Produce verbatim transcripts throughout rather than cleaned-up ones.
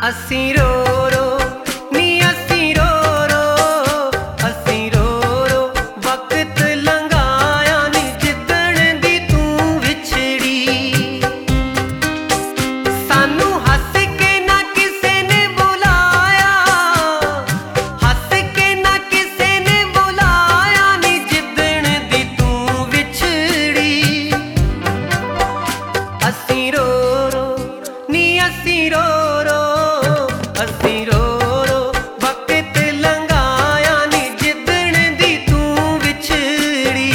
ਅਸੀਂ ਰੋ ਰੋ ਨੀ ਅਸੀਂ ਰੋ ਰੋ ਅਸੀਂ ਰੋ ਰੋ ਵਕਤ ਲੰਘਾਇਆ ਨੀ ਜਿੱਦਣ ਦੀ ਤੂੰ ਵਿਛੜੀ। ਸਾਨੂੰ ਹੱਸ ਕੇ ਨਾ ਕਿਸੇ ਨੇ ਬੁਲਾਇਆ, ਹੱਸ ਕੇ ਨਾ ਕਿਸੇ ਨੇ ਬੁਲਾਇਆ ਨੀ ਜਿੱਦਣ ਦੀ ਤੂੰ ਵਿਛੜੀ। ਅਸੀਂ ਰੋ ਰੋ ਨੀ ਅਸੀਂ ਰੋ ਰੋ ਅਸੀਂ ਰੋ ਰੋ ਵਕਤ ਲੰਘਾਇਆ ਨੀ ਜਿੱਦਣ ਦੀ ਤੂੰ ਵਿਛੜੀ।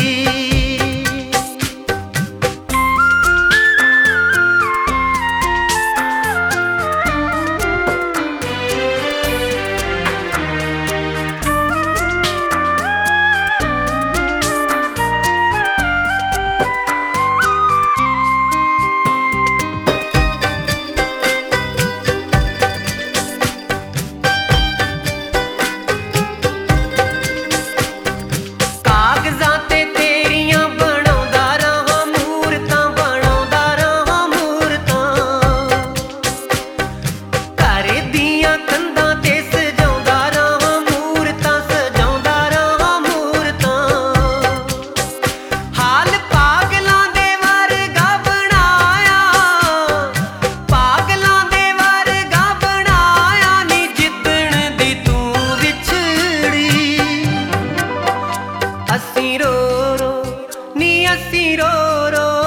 ਕਾਗਜ਼ਾਂ ਤੇ ਤੇਰੀਆਂ ਬਣਾਉਂਦਾ ਰਹਾਂ ਮੂਰਤਾਂ, ਬਣਾਉਂਦਾ ਰਹਾਂ ਮੂਰਤਾਂ। ਘਰ ਦੀਆਂ ਕੰਧਾਂ ਤੇ ਸਜਾਉਂਦਾ ਰਹਾਂ ਮੂਰਤਾਂ, ਸਜਾਉਂਦਾ ਰਹਾਂ ਮੂਰਤਾਂ। ਹਾਲ ਪਾਗਲਾਂ ਦੇ ਵਰਗਾ ਬਣਾਇਆ, ਪਾਗਲਾਂ ਦੇ ਵਰਗਾ ਬਣਾਇਆ ਨੀ ਜਿੱਦਣ ਦੀ ਤੂੰ ਵਿਛੜੀ। ਅਸੀਂ ਰੋ ਰੋ ਨੀ ਅਸੀਂ ਰੋ ਰੋ